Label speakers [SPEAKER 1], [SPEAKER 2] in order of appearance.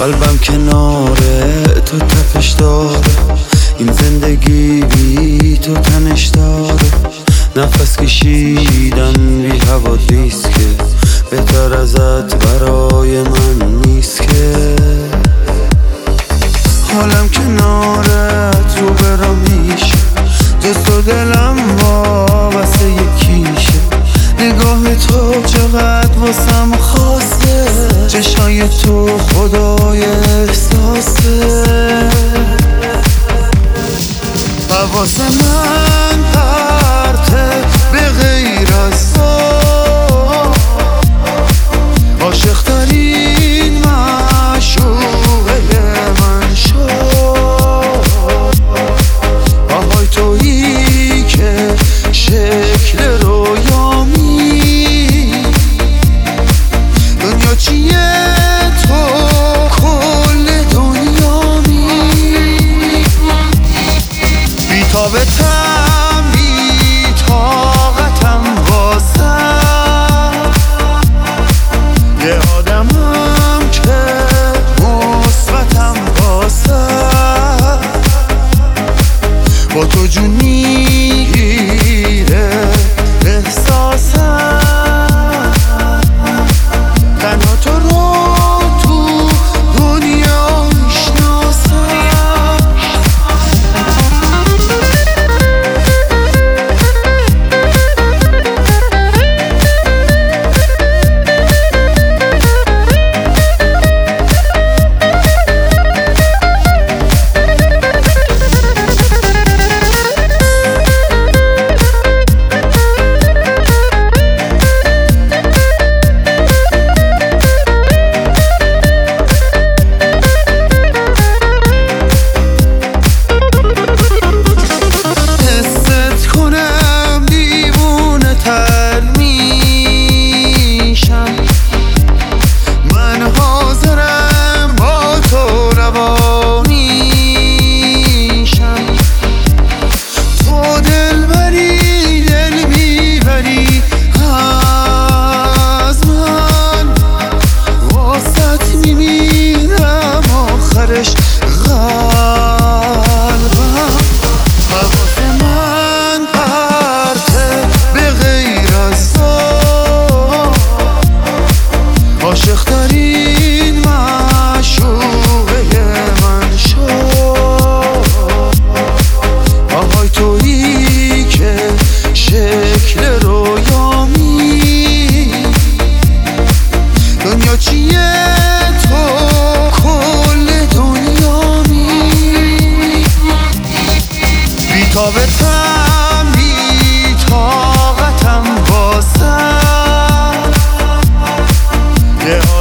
[SPEAKER 1] قلبم کناره تو تپش داره، این زندگی بی تو تنش داره. نفس کشیدم بی حوادیست که بهتر ازت برای من نیست که. حالم کنارت رو برام میشه، جز تو دلم واسه یکیشه. نگاه تو چقدر واسم خاصه، چشای تو خدای احساسه. حواس من پرته به غیر از تو، عاشق ترین معشوقه من شو. آهای تویی که شکل رویامی، دنیا چیه تو کل دنیامی. بی‌تابتم بی‌طاقتم واسه یه آدمم که مثبتم واسه. با تو جون میگیره احساسم، تنها تو رو تو دنیا میشناسم. عاشق ترین معشوقه من شو. آهای تویی که شکل رویامی، دنیا چیه تو کل دنیامی. بی‌تابتم بی‌طاقتم واسه یه